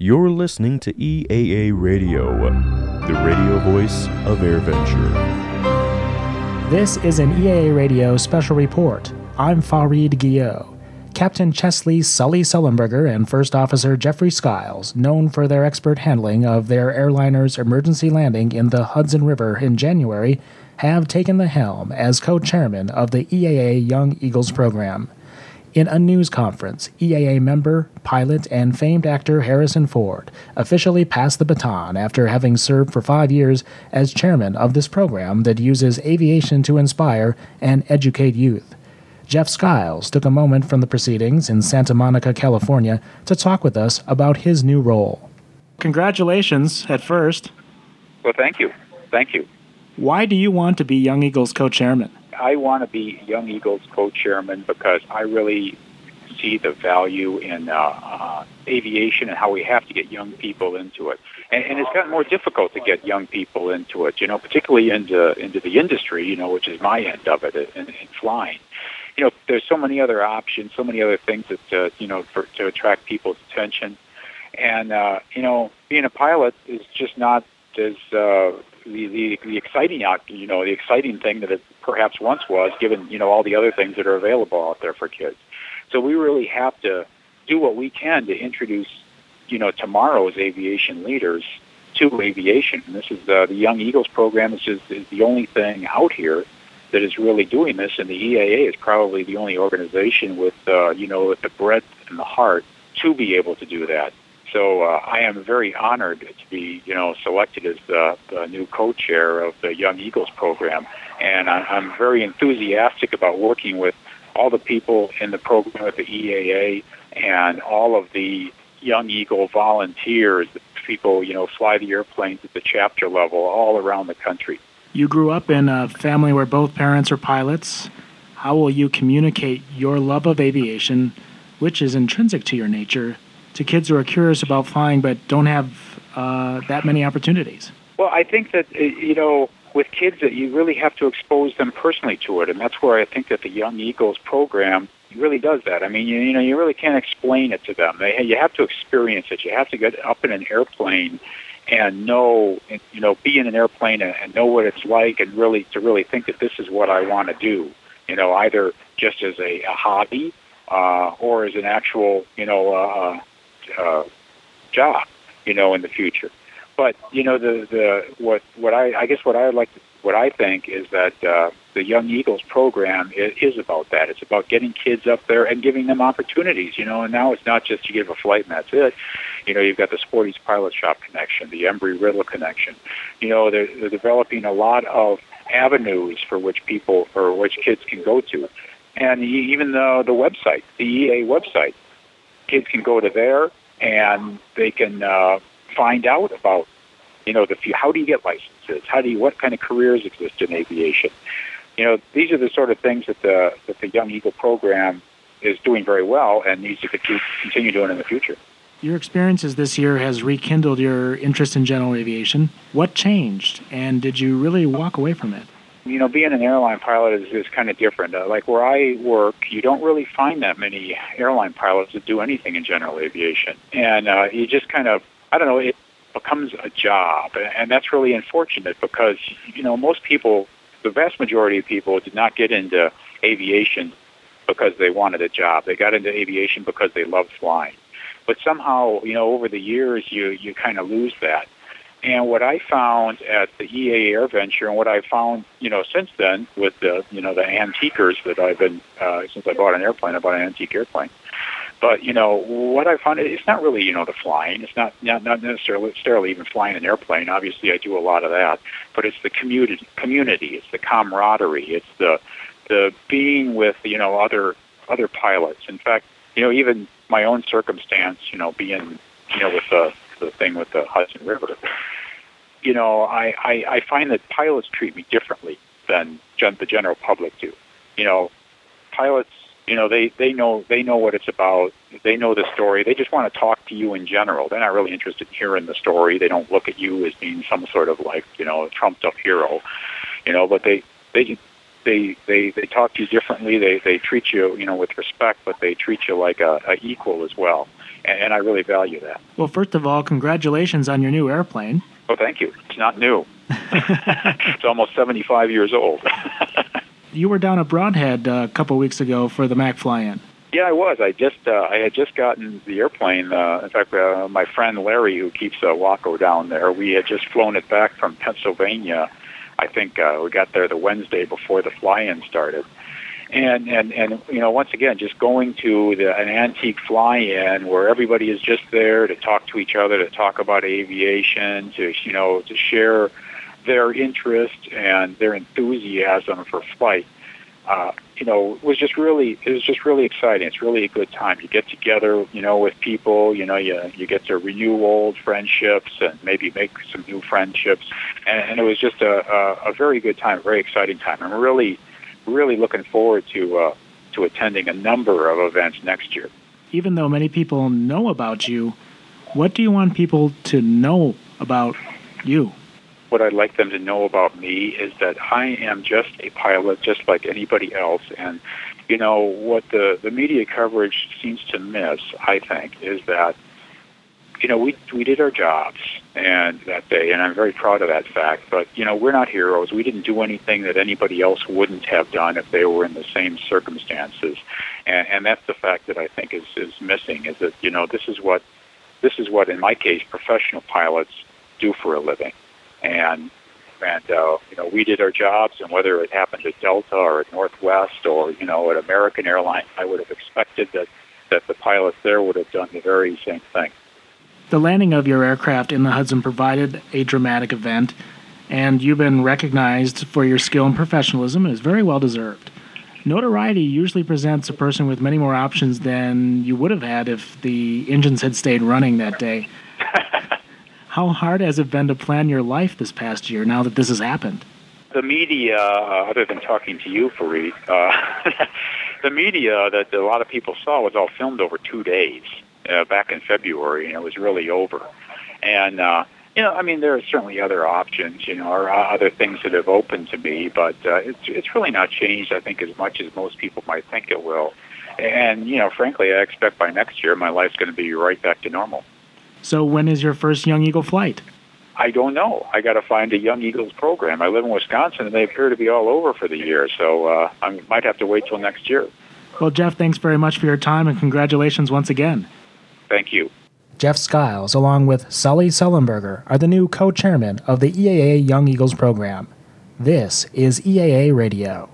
You're listening to EAA Radio, the radio voice of AirVenture. This is an EAA Radio special report. I'm Fareed Guillot. Captain Chesley Sully Sullenberger and First Officer Jeffrey Skiles, known for their expert handling of their airliner's emergency landing in the Hudson River in January, have taken the helm as co-chairman of the EAA Young Eagles program. In a news conference, EAA member, pilot, and famed actor Harrison Ford officially passed the baton after having served for 5 years as chairman of this program that uses aviation to inspire and educate youth. Jeff Skiles took a moment from the proceedings in Santa Monica, California, to talk with us about his new role. Congratulations, at first. Well, thank you. Thank you. Why do you want to be Young Eagles co-chairman? I want to be Young Eagles co-chairman because I really see the value in aviation and how we have to get young people into it. And it's gotten more difficult to get young people into it, particularly into the industry, which is my end of it, in flying. There's so many other options, so many other things that, to attract people's attention. And, being a pilot is just not as the exciting, the exciting thing that it perhaps once was, given, all the other things that are available out there for kids. So we really have to do what we can to introduce, tomorrow's aviation leaders to aviation. And this is the Young Eagles program is the only thing out here that is really doing this, and the EAA is probably the only organization with, with the breadth and the heart to be able to do that. So I am very honored to be, selected as the new co-chair of the Young Eagles program, and I'm very enthusiastic about working with all the people in the program at the EAA and all of the Young Eagle volunteers, the people, fly the airplanes at the chapter level all around the country. You grew up in a family where both parents are pilots. How will you communicate your love of aviation, which is intrinsic to your nature, to kids who are curious about flying but don't have that many opportunities? Well, I think that, with kids, that you really have to expose them personally to it, and that's where I think that the Young Eagles program really does that. I mean, you really can't explain it to them. You have to experience it. You have to get up in an airplane and know, be in an airplane and know what it's like, and really think that this is what I want to do, either just as a hobby or as an actual, job, in the future. But what I think is that the Young Eagles program is about that. It's about getting kids up there and giving them opportunities, and now it's not just you give a flight and that's it. You've got the Sporty's Pilot Shop connection, the Embry-Riddle connection. They're developing a lot of avenues for which kids can go to. And even the website, the EA website, kids can go to there and they can find out about, how do you get licenses? What kind of careers exist in aviation? These are the sort of things that the Young Eagle program is doing very well and needs to continue doing in the future. Your experiences this year has rekindled your interest in general aviation. What changed, and did you really walk away from it? Being an airline pilot is kind of different. Like where I work, you don't really find that many airline pilots that do anything in general aviation. And you just kind of, it becomes a job. And that's really unfortunate because, most people, the vast majority of people did not get into aviation because they wanted a job. They got into aviation because they loved flying. But somehow, over the years, you kind of lose that. And what I found at the EA AirVenture, and what I found, since then with the antiquers that I've been, since I bought an airplane, I bought an antique airplane. But, what I found, it's not really, the flying. It's not necessarily even flying an airplane. Obviously, I do a lot of that. But it's the community. It's the camaraderie. It's the being with, other pilots. In fact, even my own circumstance, being, with the thing with the Hudson River, I find that pilots treat me differently than the general public do. Pilots, they know what it's about. They know the story. They just want to talk to you in general. They're not really interested in hearing the story. They don't look at you as being some sort of trumped up hero. But they talk to you differently. They treat you, with respect, but they treat you like a equal as well. and I really value that. Well, first of all, congratulations on your new airplane. Oh, thank you. It's not new. It's almost 75 years old. You were down at Broadhead a couple weeks ago for the Mac fly-in. Yeah, I was. I had just gotten the airplane. In fact, my friend Larry, who keeps Waco down there, we had just flown it back from Pennsylvania. I think we got there the Wednesday before the fly-in started. And you know, once again, just going to an antique fly-in where everybody is just there to talk to each other, to talk about aviation, to share their interest and their enthusiasm for flight. It was just really exciting. It's really a good time. You get together, with people, you get to renew old friendships and maybe make some new friendships. And it was just a very good time, a very exciting time. I'm really looking forward to attending a number of events next year. Even though many people know about you, what do you want people to know about you? What I'd like them to know about me is that I am just a pilot, just like anybody else. And, what the media coverage seems to miss, I think, is that, we did our jobs and that day, and I'm very proud of that fact. But, we're not heroes. We didn't do anything that anybody else wouldn't have done if they were in the same circumstances. And that's the fact that I think is missing, is that, this is what, in my case, professional pilots do for a living. And we did our jobs, and whether it happened at Delta or at Northwest or, at American Airlines, I would have expected that the pilots there would have done the very same thing. The landing of your aircraft in the Hudson provided a dramatic event, and you've been recognized for your skill and professionalism, and is very well deserved. Notoriety usually presents a person with many more options than you would have had if the engines had stayed running that day. How hard has it been to plan your life this past year now that this has happened? The media, other than talking to you, Fareed, the media that a lot of people saw was all filmed over 2 days back in February, and it was really over. And, there are certainly other options, or other things that have opened to me, but it's really not changed, I think, as much as most people might think it will. And, frankly, I expect by next year my life's going to be right back to normal. So when is your first Young Eagle flight? I don't know. I got to find a Young Eagles program. I live in Wisconsin, and they appear to be all over for the year, so I might have to wait till next year. Well, Jeff, thanks very much for your time, and congratulations once again. Thank you. Jeff Skiles, along with Sully Sullenberger, are the new co-chairman of the EAA Young Eagles program. This is EAA Radio.